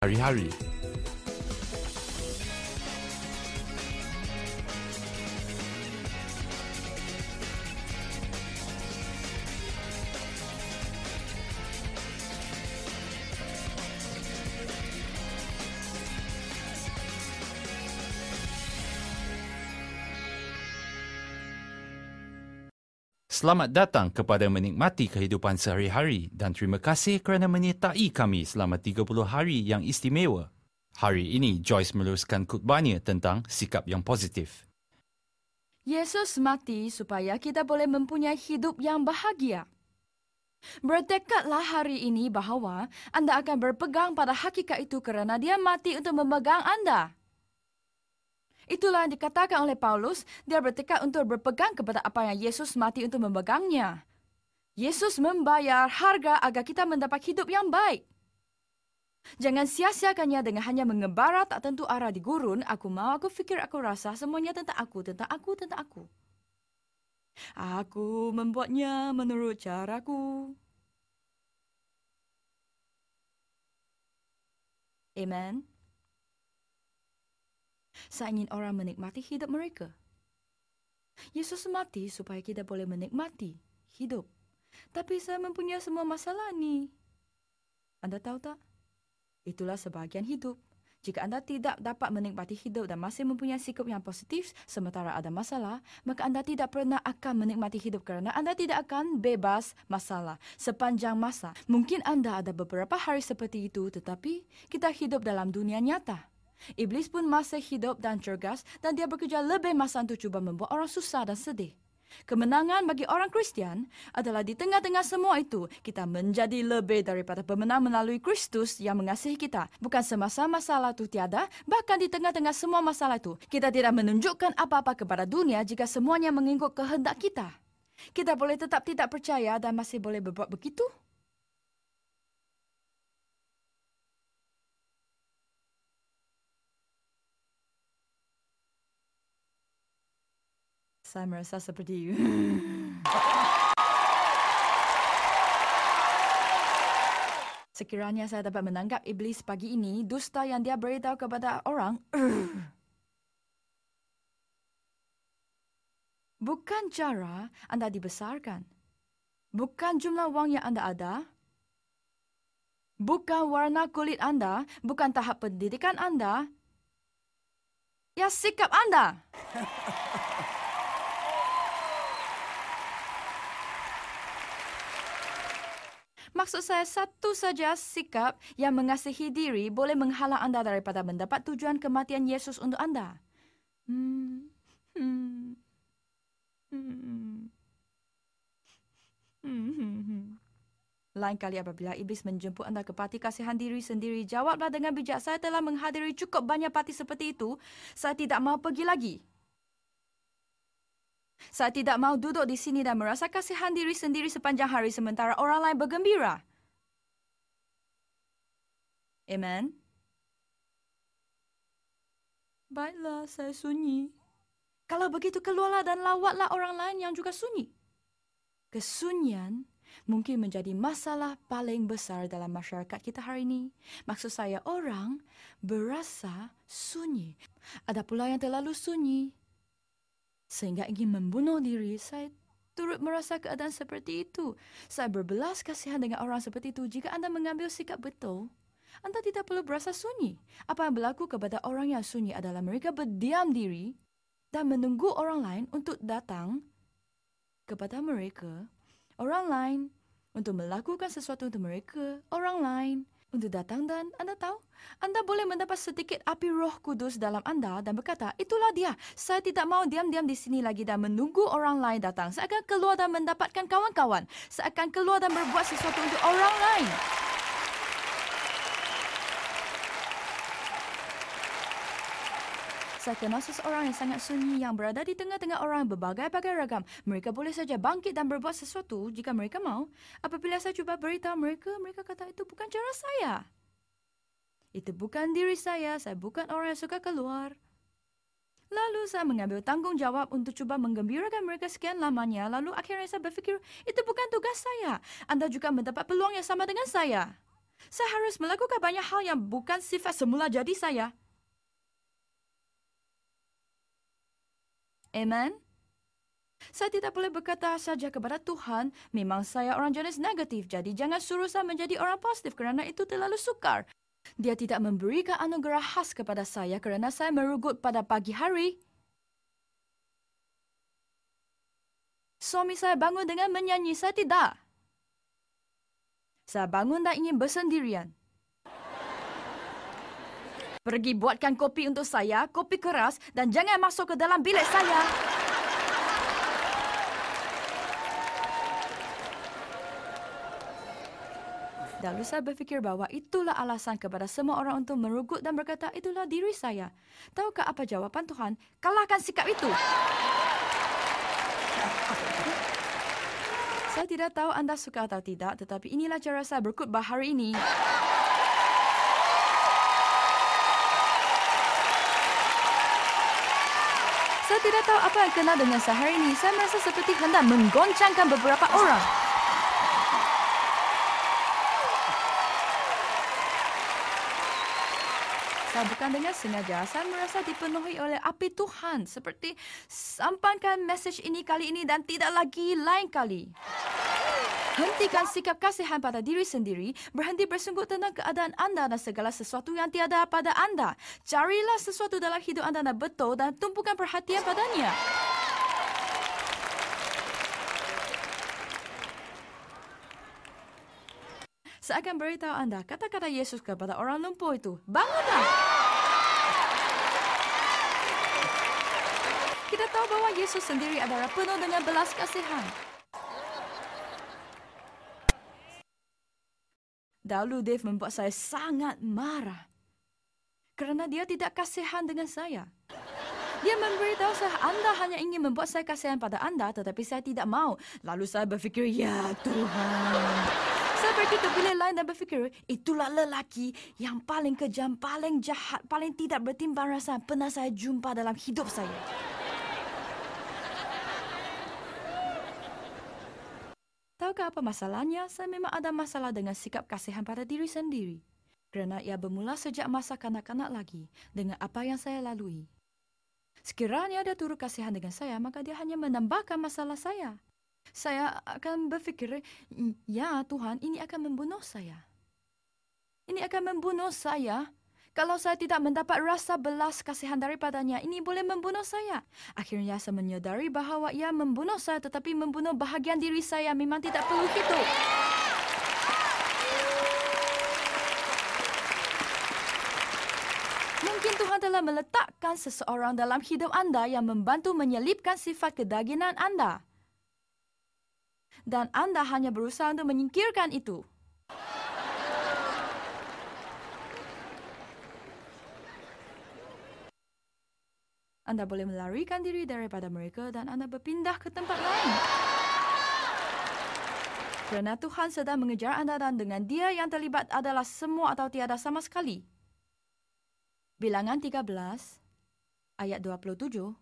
hari-hari. Selamat datang kepada Menikmati Kehidupan Sehari-hari dan terima kasih kerana menyertai kami selama 30 hari yang istimewa. Hari ini Joyce meneruskan khutbahnya tentang sikap yang positif. Yesus mati supaya kita boleh mempunyai hidup yang bahagia. Bertekadlah hari ini bahawa anda akan berpegang pada hakikat itu kerana dia mati untuk memegang anda. Itulah yang dikatakan oleh Paulus, dia bertekad untuk berpegang kepada apa yang Yesus mati untuk memegangnya. Yesus membayar harga agar kita mendapat hidup yang baik. Jangan sia-siakannya dengan hanya mengebara tak tentu arah di gurun, aku mau, aku fikir, aku rasa, semuanya tentang aku, tentang aku, tentang aku. Aku membuatnya menurut caraku. Amen. Saya ingin orang menikmati hidup mereka. Yesus mati supaya kita boleh menikmati hidup. Tapi saya mempunyai semua masalah ni. Anda tahu tak? Itulah sebahagian hidup. Jika anda tidak dapat menikmati hidup dan masih mempunyai sikap yang positif sementara ada masalah, maka anda tidak pernah akan menikmati hidup kerana anda tidak akan bebas masalah sepanjang masa. Mungkin anda ada beberapa hari seperti itu, tetapi kita hidup dalam dunia nyata. Iblis pun masih hidup dan cergas dan dia bekerja lebih masa untuk cuba membuat orang susah dan sedih. Kemenangan bagi orang Kristian adalah di tengah-tengah semua itu, kita menjadi lebih daripada pemenang melalui Kristus yang mengasihi kita. Bukan semasa masalah itu tiada, bahkan di tengah-tengah semua masalah itu, kita tidak menunjukkan apa-apa kepada dunia jika semuanya mengikut kehendak kita. Kita boleh tetap tidak percaya dan masih boleh berbuat begitu. Saya merasa seperti sekiranya saya dapat menangkap iblis pagi ini, dusta yang dia beritahu kepada orang, bukan cara anda dibesarkan, bukan jumlah wang yang anda ada, bukan warna kulit anda, bukan tahap pendidikan anda, ya sikap anda. Maksud saya, satu saja sikap yang mengasihi diri boleh menghalang anda daripada mendapat tujuan kematian Yesus untuk anda. Lain kali apabila iblis menjemput anda ke parti kasihan diri sendiri, jawablah dengan bijak, saya telah menghadiri cukup banyak parti seperti itu, saya tidak mahu pergi lagi. Saya tidak mahu duduk di sini dan merasa kasihan diri sendiri sepanjang hari sementara orang lain bergembira. Amen. Baiklah, saya sunyi. Kalau begitu, keluarlah dan lawatlah orang lain yang juga sunyi. Kesunyian mungkin menjadi masalah paling besar dalam masyarakat kita hari ini. Maksud saya, orang berasa sunyi. Ada pula yang terlalu sunyi sehingga ingin membunuh diri. Saya turut merasa keadaan seperti itu. Saya berbelas kasihan dengan orang seperti itu. Jika anda mengambil sikap betul, anda tidak perlu berasa sunyi. Apa yang berlaku kepada orang yang sunyi adalah mereka berdiam diri dan menunggu orang lain untuk datang kepada mereka. Orang lain untuk melakukan sesuatu untuk mereka. Orang lain untuk datang dan anda tahu, anda boleh mendapat sedikit api Roh Kudus dalam anda dan berkata, itulah dia. Saya tidak mahu diam-diam di sini lagi dan menunggu orang lain datang. Saya akan keluar dan mendapatkan kawan-kawan. Saya akan keluar dan berbuat sesuatu untuk orang lain. Saya kenal seseorang yang sangat sunyi yang berada di tengah-tengah orang berbagai-bagai ragam. Mereka boleh saja bangkit dan berbuat sesuatu jika mereka mahu. Apabila saya cuba beritahu mereka, mereka kata itu bukan cara saya. Itu bukan diri saya bukan orang yang suka keluar. Lalu saya mengambil tanggungjawab untuk cuba menggembirakan mereka sekian lamanya. Lalu akhirnya saya berfikir, itu bukan tugas saya. Anda juga mendapat peluang yang sama dengan saya. Saya harus melakukan banyak hal yang bukan sifat semula jadi saya. Amen? Saya tidak boleh berkata saja kepada Tuhan, memang saya orang jenis negatif, jadi jangan suruh saya menjadi orang positif kerana itu terlalu sukar. Dia tidak memberikan anugerah khas kepada saya kerana saya merugut pada pagi hari. Suami saya bangun dengan menyanyi, saya tidak. Saya bangun dan ingin bersendirian. Pergi buatkan kopi untuk saya, kopi keras, dan jangan masuk ke dalam bilik saya. Lalu saya berfikir bahawa itulah alasan kepada semua orang untuk merugut dan berkata, itulah diri saya. Tahukah apa jawapan Tuhan? Kalahkan sikap itu. Saya tidak tahu anda suka atau tidak, tetapi inilah cara saya berkhutbah hari ini. Saya tidak tahu apa yang kena dengan saya hari ini. Saya merasa seperti hendak menggoncangkan beberapa orang. Saya bukan dengan sengaja, saya merasa dipenuhi oleh api Tuhan. Seperti sampaikan mesej ini kali ini dan tidak lagi lain kali. Hentikan sikap kasihan pada diri sendiri, berhenti bersungguh tentang keadaan anda dan segala sesuatu yang tiada pada anda. Carilah sesuatu dalam hidup anda yang betul dan tumpukan perhatian padanya. Saya akan beritahu anda kata-kata Yesus kepada orang lumpuh itu. Bangunlah! Kita tahu bahawa Yesus sendiri adalah penuh dengan belas kasihan. Dahulu Dave membuat saya sangat marah kerana dia tidak kasihan dengan saya. Dia memberitahu saya, anda hanya ingin membuat saya kasihan pada anda, tetapi saya tidak mau. Lalu saya berfikir, ya Tuhan. Saya pergi ke bilik lain dan berfikir, itulah lelaki yang paling kejam, paling jahat, paling tidak bertimbang rasa pernah saya jumpa dalam hidup saya. Tahukah apa masalahnya? Saya memang ada masalah dengan sikap kasihan pada diri sendiri. Kerana ia bermula sejak masa kanak-kanak lagi dengan apa yang saya lalui. Sekiranya dia turut kasihan dengan saya, maka dia hanya menambahkan masalah saya. Saya akan berfikir, ya Tuhan, ini akan membunuh saya. Ini akan membunuh saya. Kalau saya tidak mendapat rasa belas kasihan daripadanya, ini boleh membunuh saya. Akhirnya saya menyadari bahawa ia membunuh saya, tetapi membunuh bahagian diri saya memang tidak perlu hidup. Mungkin Tuhan telah meletakkan seseorang dalam hidup anda yang membantu menyelipkan sifat kedagingan anda. Dan anda hanya berusaha untuk menyingkirkan itu. Anda boleh melarikan diri daripada mereka dan anda berpindah ke tempat lain. Kerana Tuhan sedang mengejar anda dan dengan dia yang terlibat adalah semua atau tiada sama sekali. Bilangan 13, ayat 27. 10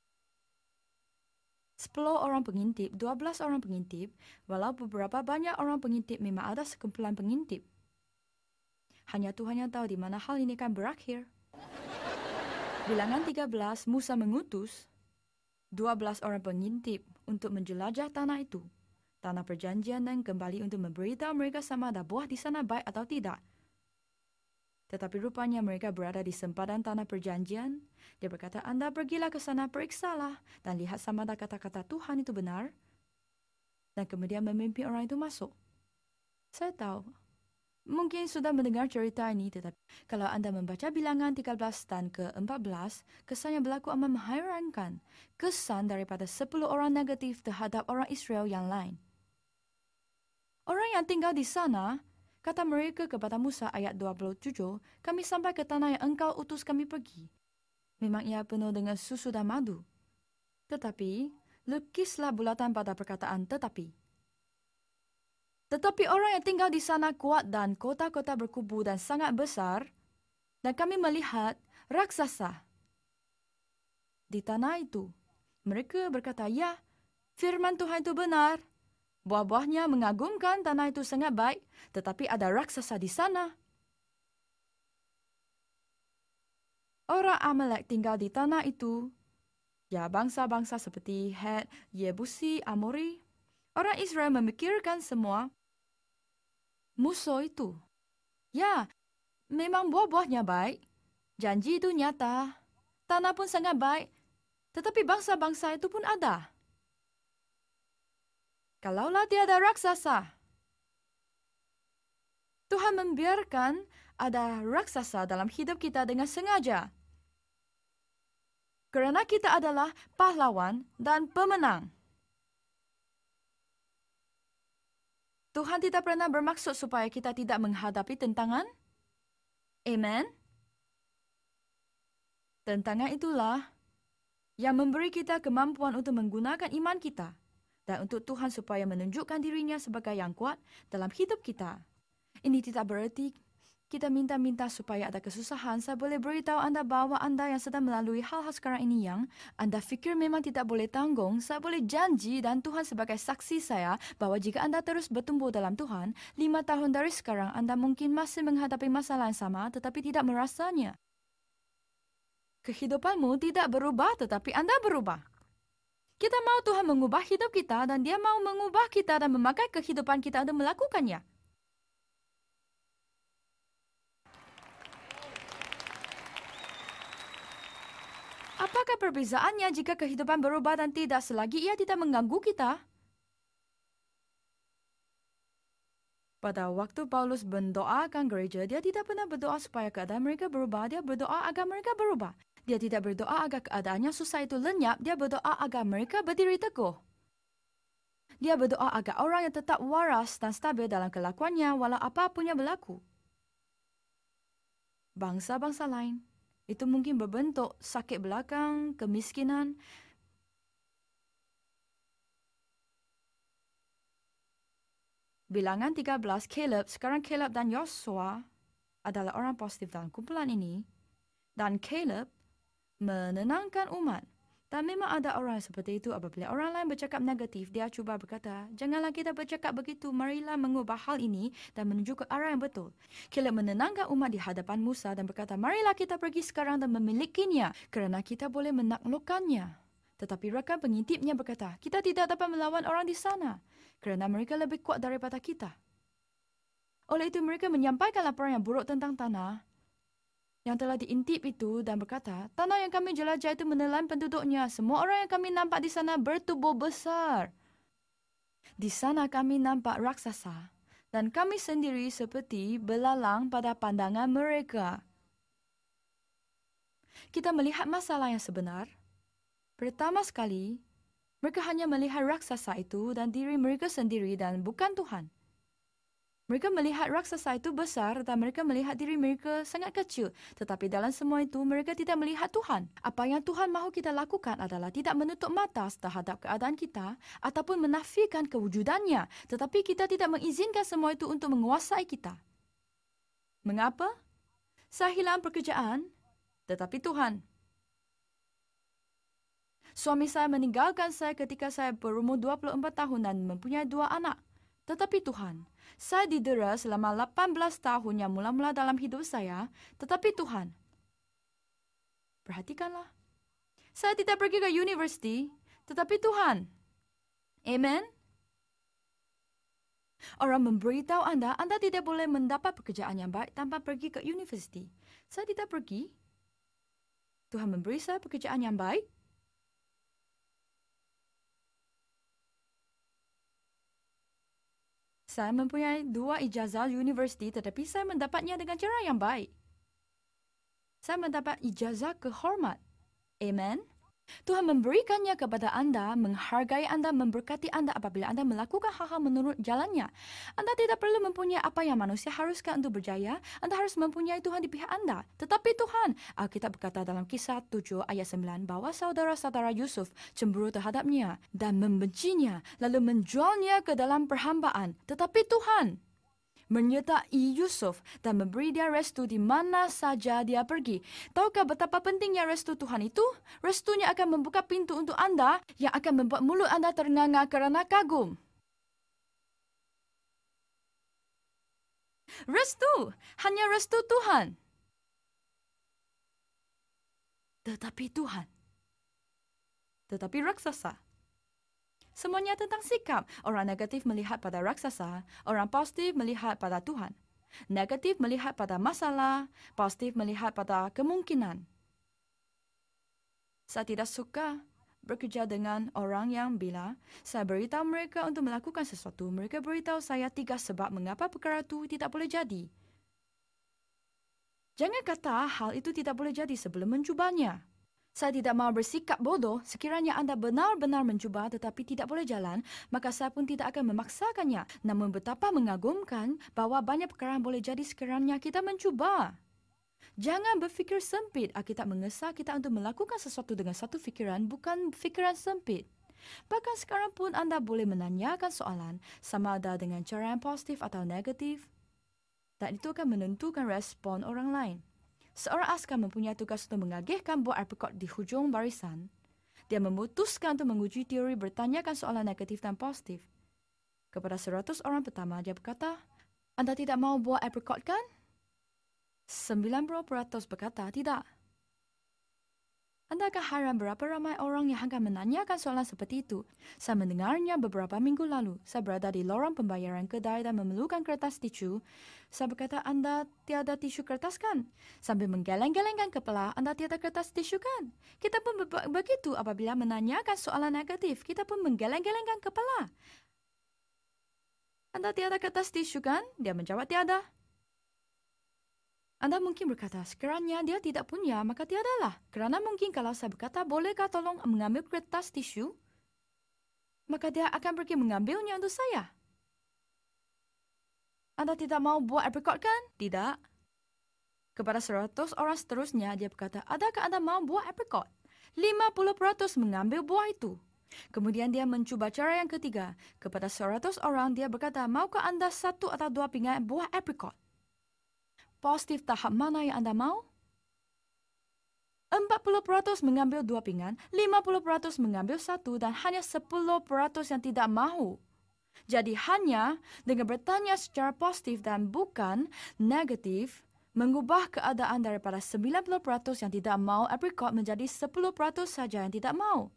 orang pengintip, 12 orang pengintip, walau beberapa banyak orang pengintip memang ada sekumpulan pengintip. Hanya Tuhan yang tahu di mana hal ini akan berakhir. Bilangan 13, Musa mengutus 12 orang pengintip untuk menjelajah tanah itu, tanah perjanjian, dan kembali untuk memberitahu mereka sama ada buah di sana baik atau tidak. Tetapi rupanya mereka berada di sempadan tanah perjanjian. Dia berkata, anda pergilah ke sana, periksalah dan lihat sama ada kata-kata Tuhan itu benar. Dan kemudian memimpin orang itu masuk. Saya tahu, mungkin sudah mendengar cerita ini, tetapi kalau anda membaca bilangan 13 dan ke-14, kesan yang berlaku amat menghairankan. Kesan daripada 10 orang negatif terhadap orang Israel yang lain. Orang yang tinggal di sana, kata mereka kepada Musa ayat 27, kami sampai ke tanah yang engkau utus kami pergi. Memang ia penuh dengan susu dan madu. Tetapi, lukislah bulatan pada perkataan tetapi. Tetapi orang yang tinggal di sana kuat dan kota-kota berkubu dan sangat besar, dan kami melihat raksasa di tanah itu. Mereka berkata, ya, firman Tuhan itu benar. Buah-buahnya mengagumkan, tanah itu sangat baik, tetapi ada raksasa di sana. Orang Amalek tinggal di tanah itu. Ya, bangsa-bangsa seperti Het, Yebusi, Amori. Orang Israel memikirkan semua musuh itu. Ya, memang buah-buahnya baik. Janji itu nyata. Tanah pun sangat baik. Tetapi bangsa-bangsa itu pun ada. Kalaulah tiada raksasa, Tuhan membiarkan ada raksasa dalam hidup kita dengan sengaja. Kerana kita adalah pahlawan dan pemenang. Tuhan tidak pernah bermaksud supaya kita tidak menghadapi tentangan. Amen. Tentangan itulah yang memberi kita kemampuan untuk menggunakan iman kita dan untuk Tuhan supaya menunjukkan dirinya sebagai yang kuat dalam hidup kita. Ini tidak berarti kita minta-minta supaya ada kesusahan. Saya boleh beritahu anda bahawa anda yang sedang melalui hal-hal sekarang ini yang anda fikir memang tidak boleh tanggung, saya boleh janji dan Tuhan sebagai saksi saya bahawa jika anda terus bertumbuh dalam Tuhan, 5 tahun dari sekarang anda mungkin masih menghadapi masalah yang sama tetapi tidak merasanya. Kehidupanmu tidak berubah tetapi anda berubah. Kita mau Tuhan mengubah hidup kita dan Dia mau mengubah kita dan memakai kehidupan kita untuk melakukannya. Apakah perbezaannya jika kehidupan berubah dan tidak selagi ia tidak mengganggu kita? Pada waktu Paulus mendoakan gereja, dia tidak pernah berdoa supaya keadaan mereka berubah. Dia berdoa agar mereka berubah. Dia tidak berdoa agar keadaannya susah itu lenyap. Dia berdoa agar mereka berdiri teguh. Dia berdoa agar orang yang tetap waras dan stabil dalam kelakuannya walau apapun yang berlaku. Bangsa-bangsa lain itu mungkin berbentuk sakit belakang, kemiskinan. Bilangan 13, Caleb, sekarang Caleb dan Yosua adalah orang positif dalam kumpulan ini. Dan Caleb menenangkan umat. Dan memang ada orang seperti itu apabila orang lain bercakap negatif, dia cuba berkata, janganlah kita bercakap begitu, marilah mengubah hal ini dan menuju ke arah yang betul. Caleb menenangkan umat di hadapan Musa dan berkata, marilah kita pergi sekarang dan memilikinya kerana kita boleh menaklukkannya. Tetapi rakan pengintipnya berkata, kita tidak dapat melawan orang di sana kerana mereka lebih kuat daripada kita. Oleh itu mereka menyampaikan laporan yang buruk tentang tanah yang telah diintip itu dan berkata, tanah yang kami jelajah itu menelan penduduknya. Semua orang yang kami nampak di sana bertubuh besar. Di sana kami nampak raksasa dan kami sendiri seperti belalang pada pandangan mereka. Kita melihat masalah yang sebenar. Pertama sekali, mereka hanya melihat raksasa itu dan diri mereka sendiri dan bukan Tuhan. Mereka melihat raksasa itu besar dan mereka melihat diri mereka sangat kecil. Tetapi dalam semua itu, mereka tidak melihat Tuhan. Apa yang Tuhan mahu kita lakukan adalah tidak menutup mata terhadap keadaan kita ataupun menafikan kewujudannya. Tetapi kita tidak mengizinkan semua itu untuk menguasai kita. Mengapa? Saya hilang pekerjaan, tetapi Tuhan. Suami saya meninggalkan saya ketika saya berumur 24 tahun dan mempunyai 2 anak. Tetapi Tuhan, saya didera selama 18 tahun yang mula-mula dalam hidup saya, tetapi Tuhan. Perhatikanlah. Saya tidak pergi ke universiti, tetapi Tuhan. Amen. Orang memberitahu anda tidak boleh mendapat pekerjaan yang baik tanpa pergi ke universiti. Saya tidak pergi. Tuhan memberi saya pekerjaan yang baik. Saya mempunyai 2 ijazah universiti tetapi saya mendapatnya dengan cara yang baik. Saya mendapat ijazah kehormat. Amen. Tuhan memberikannya kepada anda, menghargai anda, memberkati anda apabila anda melakukan hal-hal menurut jalannya. Anda tidak perlu mempunyai apa yang manusia haruskan untuk berjaya. Anda harus mempunyai Tuhan di pihak anda. Tetapi Tuhan, Alkitab berkata dalam Kisah 7 ayat 9 bahawa saudara-saudara Yusuf cemburu terhadapnya dan membencinya, lalu menjualnya ke dalam perhambaan. Tetapi Tuhan menyertai Yusuf dan memberi dia restu di mana saja dia pergi. Tahukah betapa pentingnya restu Tuhan itu? Restunya akan membuka pintu untuk anda yang akan membuat mulut anda ternganga kerana kagum. Restu, hanya restu Tuhan. Tetapi Tuhan. Tetapi raksasa. Semuanya tentang sikap. Orang negatif melihat pada raksasa, orang positif melihat pada Tuhan. Negatif melihat pada masalah, positif melihat pada kemungkinan. Saya tidak suka bekerja dengan orang yang bila saya beritahu mereka untuk melakukan sesuatu, mereka beritahu saya 3 sebab mengapa perkara itu tidak boleh jadi. Jangan kata hal itu tidak boleh jadi sebelum mencubanya. Saya tidak mahu bersikap bodoh. Sekiranya anda benar-benar mencuba tetapi tidak boleh jalan, maka saya pun tidak akan memaksakannya. Namun betapa mengagumkan bahawa banyak perkara boleh jadi sekiranya kita mencuba. Jangan berfikir sempit. Alkitab mengesah kita untuk melakukan sesuatu dengan satu fikiran, bukan fikiran sempit. Bahkan sekarang pun anda boleh menanyakan soalan sama ada dengan cara yang positif atau negatif. Dan itu akan menentukan respon orang lain. Seorang askar mempunyai tugas untuk mengagihkan buah aprikot di hujung barisan. Dia memutuskan untuk menguji teori bertanyakan soalan negatif dan positif. Kepada 100 orang pertama, dia berkata, anda tidak mahu buah aprikot kan? 90% berkata tidak. Anda akan heran berapa ramai orang yang akan menanyakan soalan seperti itu. Saya mendengarnya beberapa minggu lalu. Saya berada di lorong pembayaran kedai dan memerlukan kertas tisu. Saya berkata, anda tiada tisu kertas kan? Sambil menggeleng-gelengkan kepala, anda tiada kertas tisu kan? Kita pun begitu apabila menanyakan soalan negatif. Kita pun menggeleng-gelengkan kepala. Anda tiada kertas tisu kan? Dia menjawab tiada. Anda mungkin berkata, sekiranya dia tidak punya, maka tiadalah. Kerana mungkin kalau saya berkata, bolehkah tolong mengambil kertas tisu? Maka dia akan pergi mengambilnya untuk saya. Anda tidak mahu buah aprikot kan? Tidak. Kepada 100 orang seterusnya, dia berkata, adakah anda mahu buah aprikot? 50% mengambil buah itu. Kemudian dia mencuba cara yang ketiga. Kepada 100 orang, dia berkata, maukah anda 1 atau 2 pinggan buah aprikot? Positif tahap mana yang anda mahu? 40% mengambil 2 pinggan, 50% mengambil 1 dan hanya 10% yang tidak mahu. Jadi hanya dengan bertanya secara positif dan bukan negatif, mengubah keadaan daripada 90% yang tidak mahu aprikot menjadi 10% saja yang tidak mahu.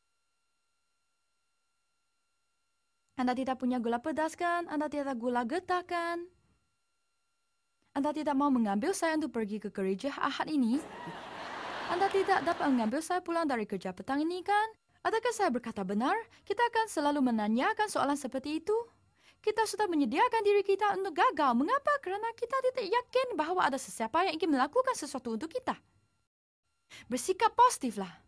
Anda tidak punya gula pedas kan? Anda tidak gula getah kan? Anda tidak mau mengambil saya untuk pergi ke gereja Ahad ini? Anda tidak dapat mengambil saya pulang dari kerja petang ini kan? Adakah saya berkata benar? Kita akan selalu menanyakan soalan seperti itu. Kita sudah menyediakan diri kita untuk gagal. Mengapa? Kerana kita tidak yakin bahawa ada sesiapa yang ingin melakukan sesuatu untuk kita. Bersikap positiflah.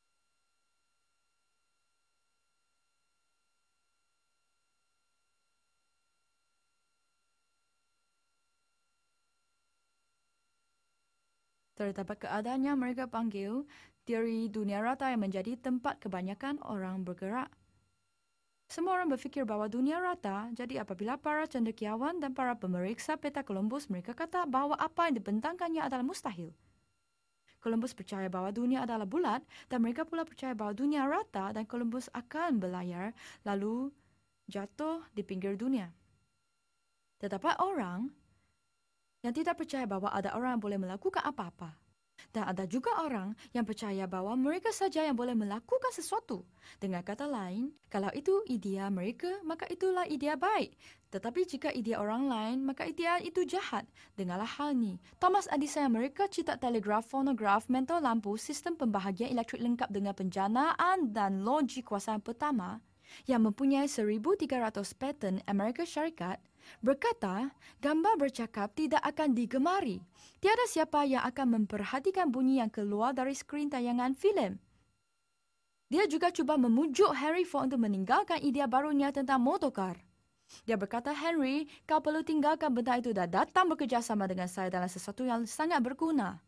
Terdapat keadaannya mereka panggil teori dunia rata yang menjadi tempat kebanyakan orang bergerak. Semua orang berfikir bahawa dunia rata, jadi apabila para cendekiawan dan para pemeriksa peta Columbus mereka kata bahawa apa yang dibentangkannya adalah mustahil. Columbus percaya bahawa dunia adalah bulat dan mereka pula percaya bahawa dunia rata dan Columbus akan berlayar lalu jatuh di pinggir dunia. Terdapat orang yang tidak percaya bahawa ada orang yang boleh melakukan apa-apa. Dan ada juga orang yang percaya bahawa mereka saja yang boleh melakukan sesuatu. Dengan kata lain, kalau itu idea mereka, maka itulah idea baik. Tetapi jika idea orang lain, maka idea itu jahat. Dengarlah hal ini. Thomas Edison yang mereka cetak telegraf, fonograf, mentol lampu, sistem pembahagian elektrik lengkap dengan penjanaan dan loji kuasaan pertama, yang mempunyai 1,300 paten Amerika Syarikat, berkata, gambar bercakap tidak akan digemari. Tiada siapa yang akan memperhatikan bunyi yang keluar dari skrin tayangan filem. Dia juga cuba memujuk Henry Ford untuk meninggalkan idea barunya tentang motorkar. Dia berkata, Henry, kau perlu tinggalkan benda itu dan datang bekerjasama dengan saya dalam sesuatu yang sangat berguna.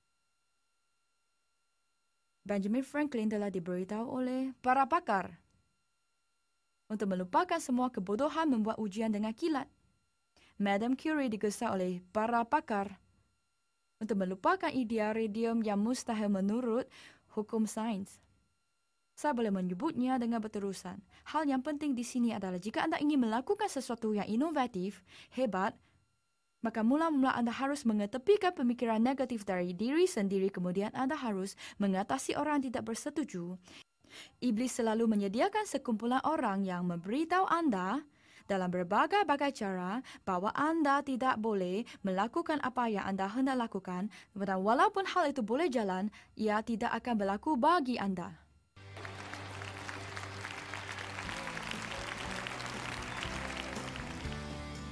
Benjamin Franklin telah diberitahu oleh para pakar untuk melupakan semua kebodohan membuat ujian dengan kilat. Madame Curie digesa oleh para pakar untuk melupakan idea radium yang mustahil menurut hukum sains. Saya boleh menyebutnya dengan berterusan. Hal yang penting di sini adalah jika anda ingin melakukan sesuatu yang inovatif, hebat, Maka mula-mula anda harus mengetepikan pemikiran negatif dari diri sendiri, kemudian anda harus mengatasi orang yang tidak bersetuju. Iblis selalu menyediakan sekumpulan orang yang memberitahu anda dalam berbagai-bagai cara bahawa anda tidak boleh melakukan apa yang anda hendak lakukan, dan walaupun hal itu boleh jalan, ia tidak akan berlaku bagi anda.